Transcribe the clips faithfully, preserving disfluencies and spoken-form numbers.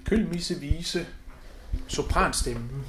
Kølmissevise, sopranstemmen.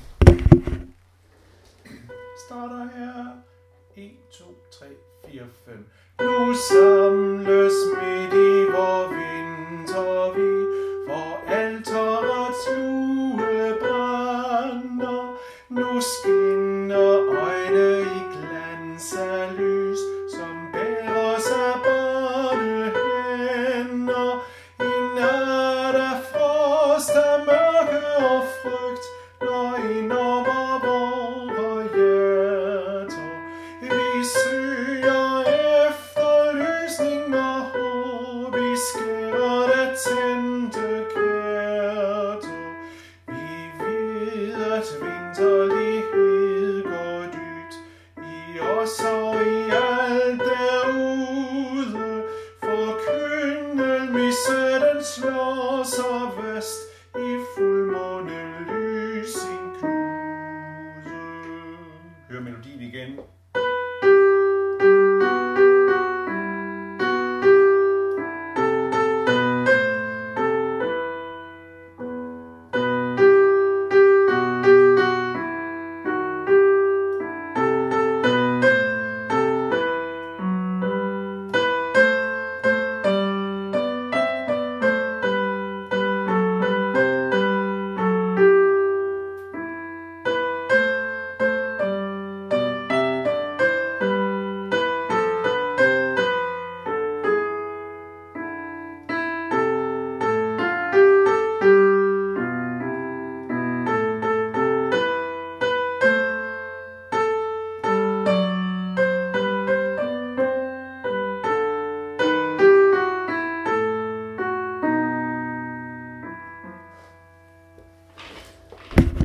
Starter her. en, to, tre, fire, fem. Nu samles midt i vor vinter vi, hvor alterets lue brænder. Nu skinner øjne i glans af lys, som bæres af barnehænder. I nat af frost, af mørke og frygt, når ind over vore hjerter vi søger efter lysning og håb. Vi skærer det tændte kærter. Vi ved, at vinterlighed går dybt i os og i alt derude. For køndelmisse den slår sig vest